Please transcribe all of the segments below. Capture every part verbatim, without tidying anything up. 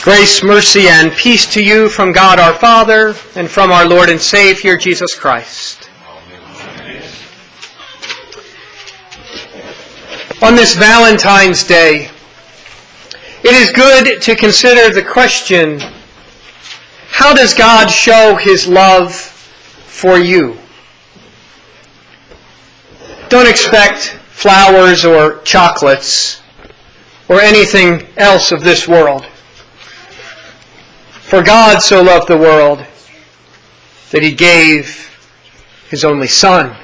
Grace, mercy, and peace to you from God our Father and from our Lord and Savior, Jesus Christ. On this Valentine's Day, it is good to consider the question, how does God show His love for you? Don't expect flowers or chocolates or anything else of this world. For God so loved the world that He gave His only Son.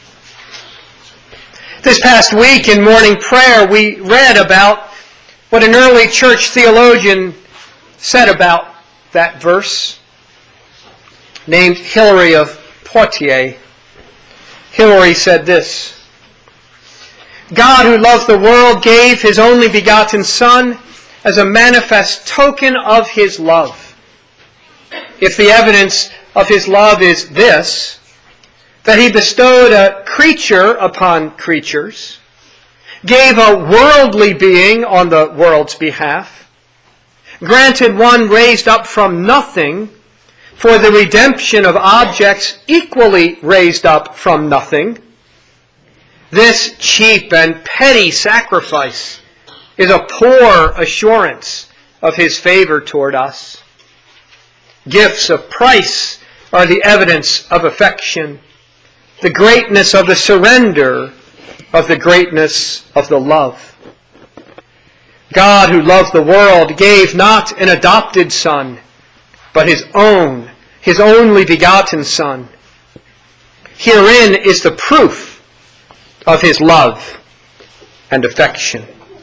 This past week in morning prayer, we read about what an early church theologian said about that verse, named Hilary of Poitiers. Hilary said this: God, who loved the world, gave His only begotten Son as a manifest token of His love. If the evidence of His love is this, that He bestowed a creature upon creatures, gave a worldly being on the world's behalf, granted one raised up from nothing for the redemption of objects equally raised up from nothing, this cheap and petty sacrifice is a poor assurance of His favor toward us. Gifts of price are the evidence of affection, the greatness of the surrender of the greatness of the love. God, who loved the world, gave not an adopted Son, but His own, His only begotten Son. Herein is the proof of His love and affection.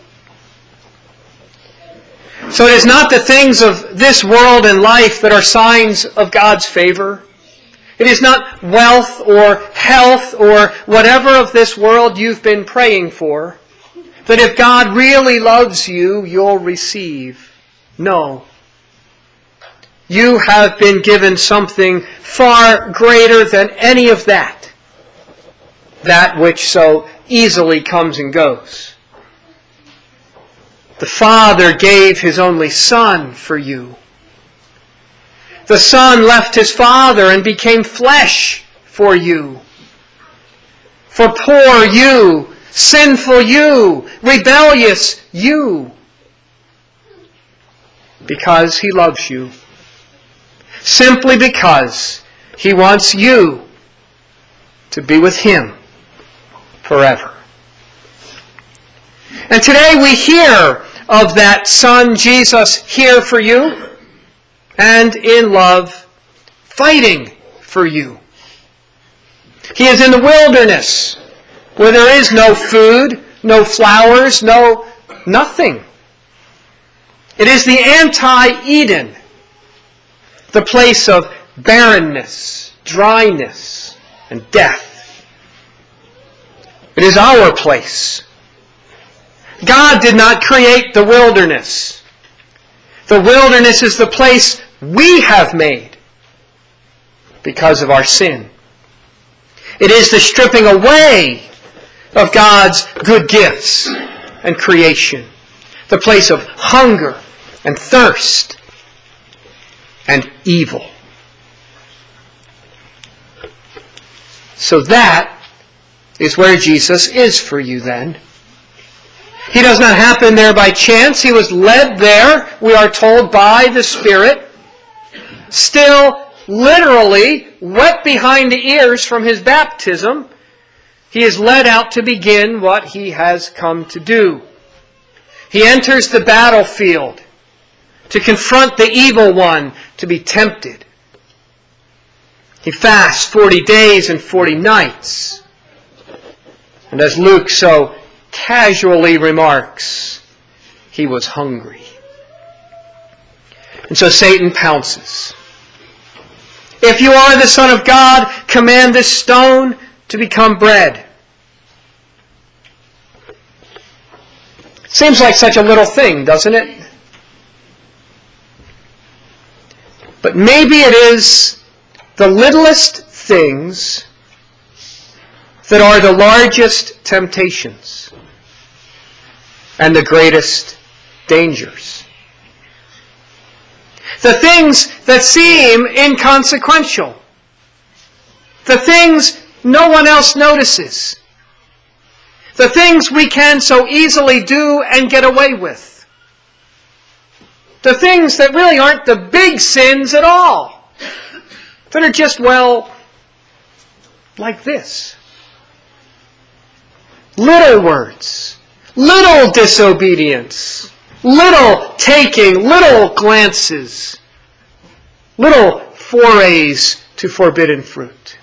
So it is not the things of this world and life that are signs of God's favor. It is not wealth or health or whatever of this world you've been praying for, that if God really loves you, you'll receive. No. You have been given something far greater than any of that, that which so easily comes and goes. The Father gave His only Son for you. The Son left His Father and became flesh for you. For poor you, sinful you, rebellious you. Because He loves you. Simply because He wants you to be with Him forever. And today we hear of that Son, Jesus, here for you and in love, fighting for you. He is in the wilderness where there is no food, no flowers, no nothing. It is the anti-Eden, the place of barrenness, dryness, and death. It is our place. God did not create the wilderness. The wilderness is the place we have made because of our sin. It is the stripping away of God's good gifts and creation. The place of hunger and thirst and evil. So that is where Jesus is for you then. He does not happen there by chance. He was led there, we are told, by the Spirit. Still, literally, wet behind the ears from His baptism, He is led out to begin what He has come to do. He enters the battlefield to confront the evil one, to be tempted. He fasts forty days and forty nights. And as Luke so casually remarks, He was hungry. And so Satan pounces. If you are the Son of God, command this stone to become bread. Seems like such a little thing, doesn't it? But maybe it is the littlest things that are the largest temptations and the greatest dangers. The things that seem inconsequential. The things no one else notices. The things we can so easily do and get away with. The things that really aren't the big sins at all. That are just, well, like this. Little words. Little disobedience. Little taking. Little glances. Little forays to forbidden fruit.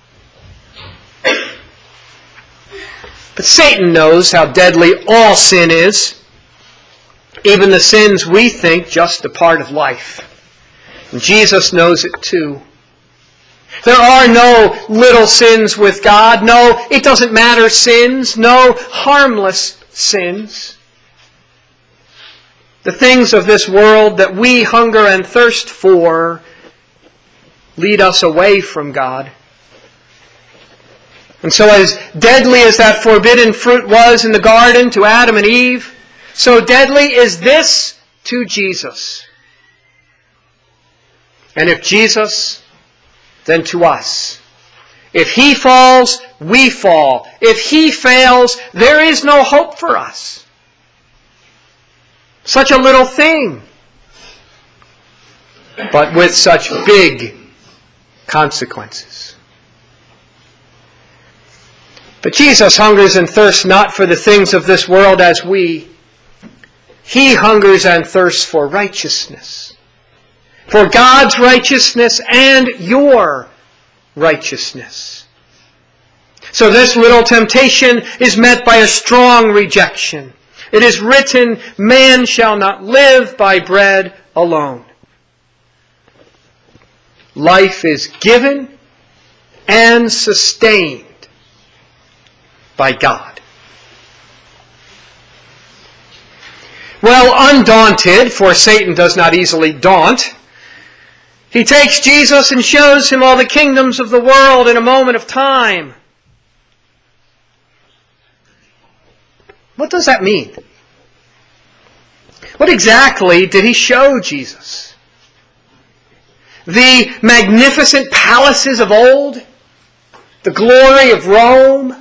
But Satan knows how deadly all sin is, even the sins we think just a part of life. And Jesus knows it too. There are no little sins with God. No, it doesn't matter sins. No harmless sins. The things of this world that we hunger and thirst for lead us away from God. And so as deadly as that forbidden fruit was in the garden to Adam and Eve, so deadly is this to Jesus. And if Jesus, then to us. If He falls, we fall. If He fails, there is no hope for us. Such a little thing, but with such big consequences. But Jesus hungers and thirsts not for the things of this world as we. He hungers and thirsts for righteousness. For God's righteousness and your righteousness. So this little temptation is met by a strong rejection. It is written, man shall not live by bread alone. Life is given and sustained by God. Well, undaunted, for Satan does not easily daunt, he takes Jesus and shows him all the kingdoms of the world in a moment of time. What does that mean? What exactly did he show Jesus? The magnificent palaces of old? The glory of Rome?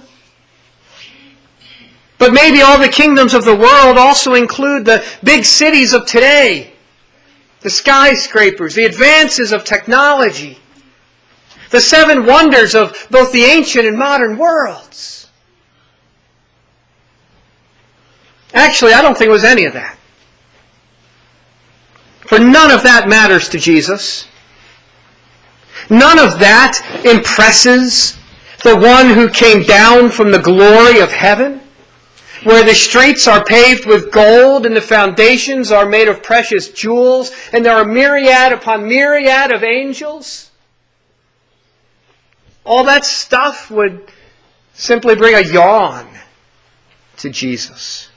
But maybe all the kingdoms of the world also include the big cities of today, the skyscrapers, the advances of technology, the seven wonders of both the ancient and modern worlds. Actually, I don't think it was any of that. For none of that matters to Jesus. None of that impresses the one who came down from the glory of heaven, where the streets are paved with gold and the foundations are made of precious jewels, and there are myriad upon myriad of angels. All that stuff would simply bring a yawn to Jesus.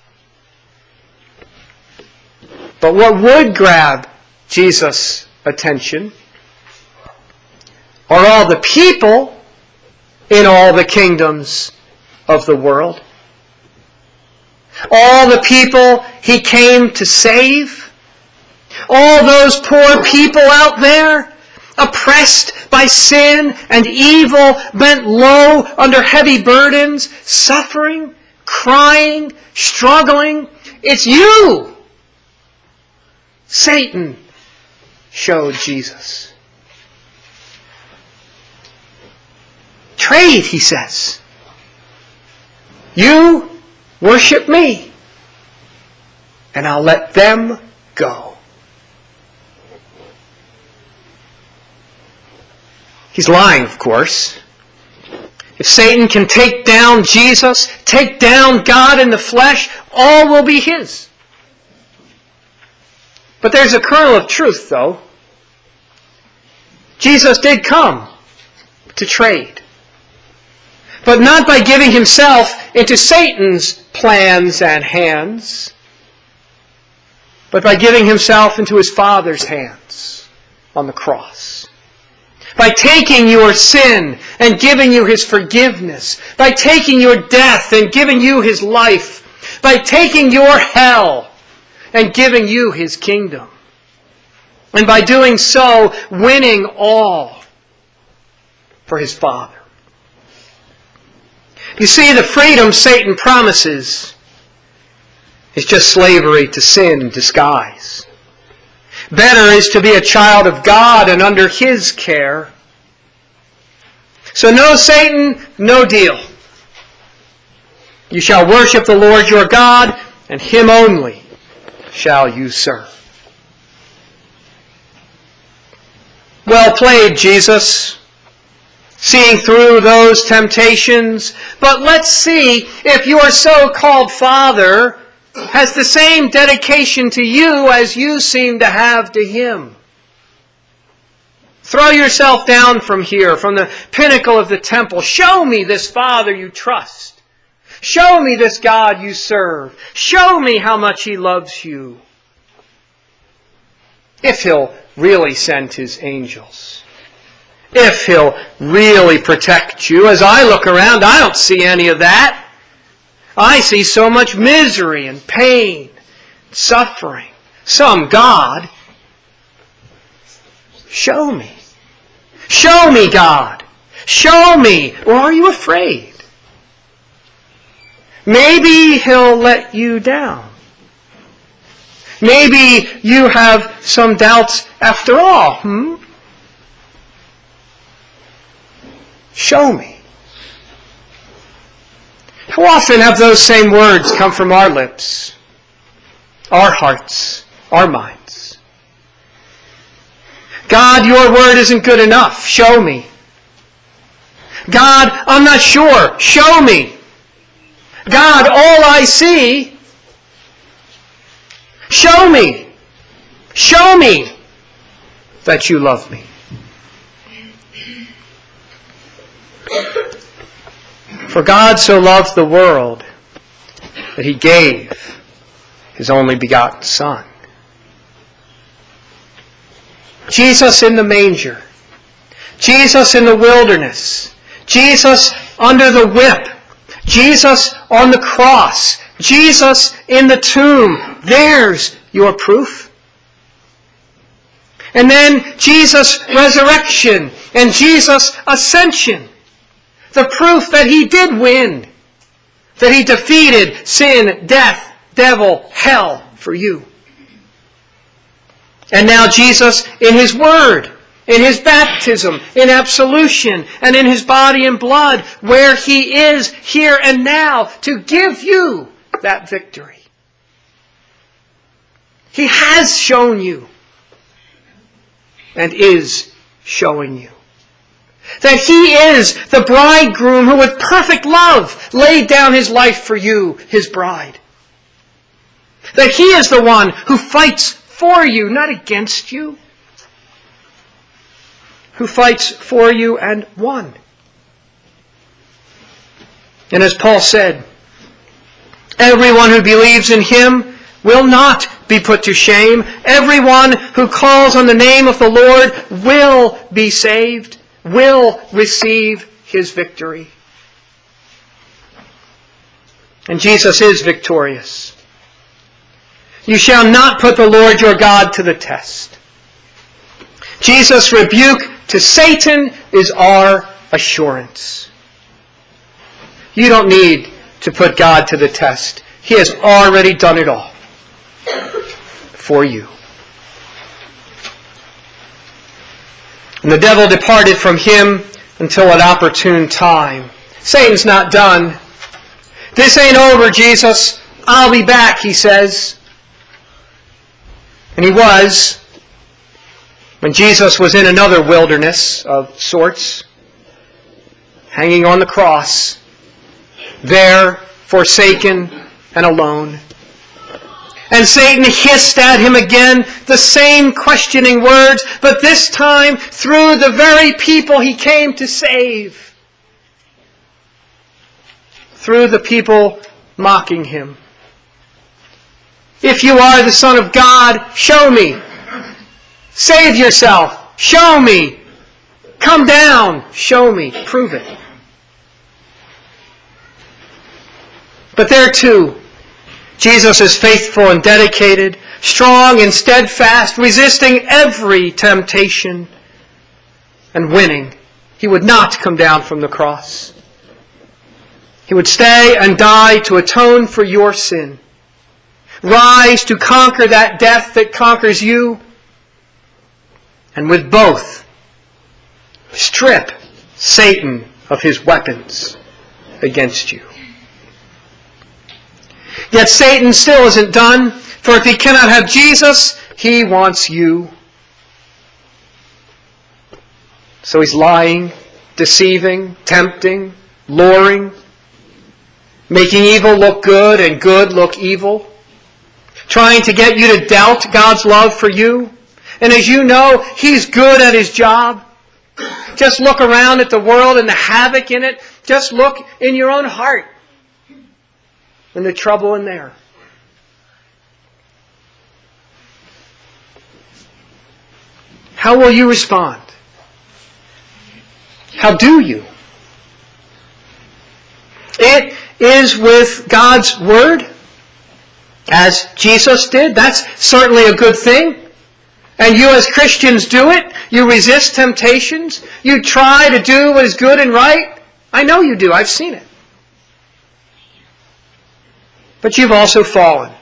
But what would grab Jesus' attention are all the people in all the kingdoms of the world. All the people He came to save. All those poor people out there, oppressed by sin and evil, bent low under heavy burdens, suffering, crying, struggling. It's you! Satan showed Jesus. Trade, he says. You worship me, and I'll let them go. He's lying, of course. If Satan can take down Jesus, take down God in the flesh, all will be his. But there's a kernel of truth, though. Jesus did come to trade. But not by giving himself into Satan's plans and hands, but by giving himself into his Father's hands on the cross. By taking your sin and giving you his forgiveness. By taking your death and giving you his life. By taking your hell and giving you his kingdom. And by doing so, winning all for his Father. You see, the freedom Satan promises is just slavery to sin in disguise. Better is to be a child of God and under his care. So no, Satan, no deal. You shall worship the Lord your God, and him only shall you serve. Well played, Jesus, seeing through those temptations. But let's see if your so-called Father has the same dedication to you as you seem to have to him. Throw yourself down from here, from the pinnacle of the temple. Show me this Father you trust. Show me this God you serve. Show me how much he loves you. If he'll really send his angels. If he'll really protect you. As I look around, I don't see any of that. I see so much misery and pain, suffering. Some God. Show me. Show me, God. Show me. Or are you afraid? Maybe he'll let you down. Maybe you have some doubts after all. Hmm? Show me. How often have those same words come from our lips, our hearts, our minds? God, your word isn't good enough. Show me. God, I'm not sure. Show me. God, all I see. Show me. Show me that you love me. For God so loved the world that he gave his only begotten Son. Jesus in the manger. Jesus in the wilderness. Jesus under the whip. Jesus on the cross. Jesus in the tomb. There's your proof. And then Jesus' resurrection and Jesus' ascension. The proof that he did win. That he defeated sin, death, devil, hell for you. And now Jesus in his word, in his baptism, in absolution, and in his body and blood, where he is here and now to give you that victory. He has shown you and is showing you that he is the bridegroom who with perfect love laid down his life for you, his bride. That he is the one who fights for you, not against you. Who fights for you and won. And as Paul said, everyone who believes in him will not be put to shame. Everyone who calls on the name of the Lord will be saved, will receive his victory. And Jesus is victorious. You shall not put the Lord your God to the test. Jesus' rebuke to Satan is our assurance. You don't need to put God to the test. He has already done it all for you. And the devil departed from him until an opportune time. Satan's not done. This ain't over, Jesus. I'll be back, he says. And he was, when Jesus was in another wilderness of sorts, hanging on the cross, there, forsaken and alone. And Satan hissed at him again the same questioning words, but this time through the very people he came to save. Through the people mocking him. If you are the Son of God, show me. Save yourself. Show me. Come down. Show me. Prove it. But there too, Jesus is faithful and dedicated, strong and steadfast, resisting every temptation and winning. He would not come down from the cross. He would stay and die to atone for your sin. Rise to conquer that death that conquers you. And with both, strip Satan of his weapons against you. Yet Satan still isn't done, for if he cannot have Jesus, he wants you. So he's lying, deceiving, tempting, luring, making evil look good and good look evil, trying to get you to doubt God's love for you. And as you know, he's good at his job. Just look around at the world and the havoc in it. Just look in your own heart and the trouble in there. How will you respond? How do you? It is with God's Word, as Jesus did. That's certainly a good thing. And you as Christians do it. You resist temptations. You try to do what is good and right. I know you do. I've seen it. But you've also fallen.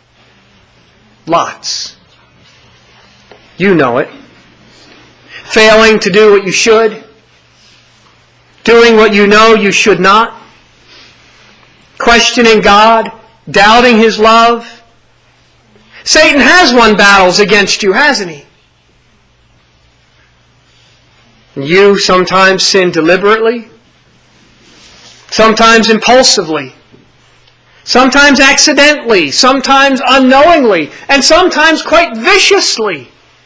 Lots. You know it. Failing to do what you should. Doing what you know you should not. Questioning God. Doubting His love. Satan has won battles against you, hasn't he? You sometimes sin deliberately. Sometimes impulsively. Sometimes accidentally. Sometimes unknowingly. And sometimes quite viciously.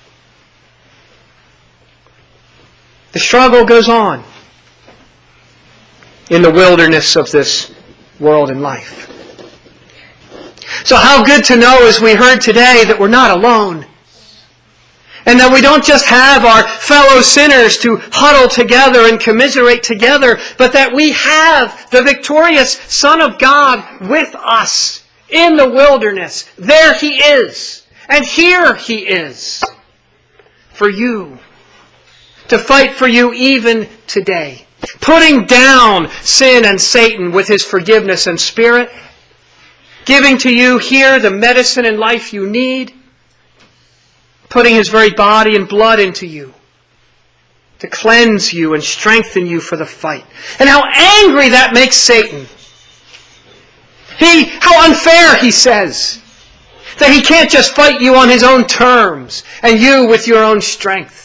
The struggle goes on in the wilderness of this world and life. So how good to know, as we heard today, that we're not alone. And that we don't just have our fellow sinners to huddle together and commiserate together, but that we have the victorious Son of God with us in the wilderness. There He is. And here He is for you. To fight for you even today. Putting down sin and Satan with His forgiveness and Spirit. Giving to you here the medicine and life you need. Putting His very body and blood into you. To cleanse you and strengthen you for the fight. And how angry that makes Satan. He, how unfair, he says. That he can't just fight you on his own terms. And you with your own strength.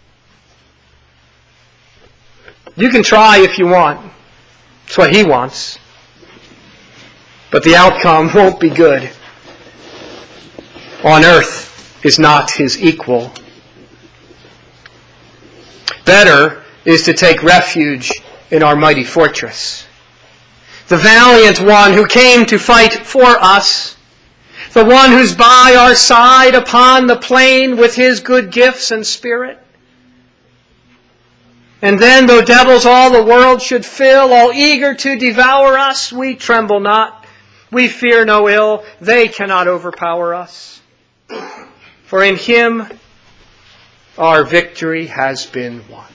You can try if you want. It's what he wants. But the outcome won't be good. On earth is not his equal. Better is to take refuge in our mighty fortress. The valiant one who came to fight for us. The one who's by our side upon the plain with his good gifts and spirit. And then, though devils all the world should fill, all eager to devour us, we tremble not. We fear no ill. They cannot overpower us. For in Him our victory has been won.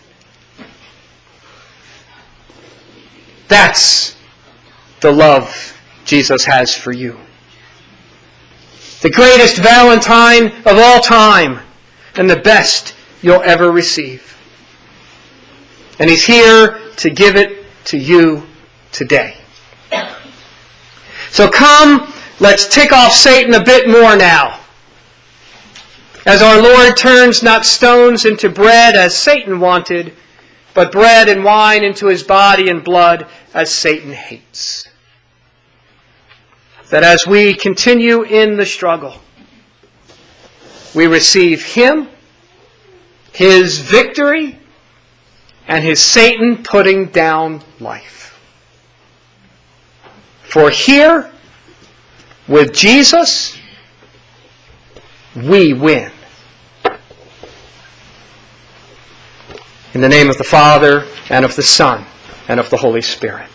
That's the love Jesus has for you. The greatest Valentine of all time, and the best you'll ever receive. And He's here to give it to you today. So come, let's tick off Satan a bit more now. As our Lord turns not stones into bread as Satan wanted, but bread and wine into His body and blood as Satan hates. That as we continue in the struggle, we receive Him, His victory, and His Satan putting down life. For here, with Jesus, we win. In the name of the Father, and of the Son, and of the Holy Spirit.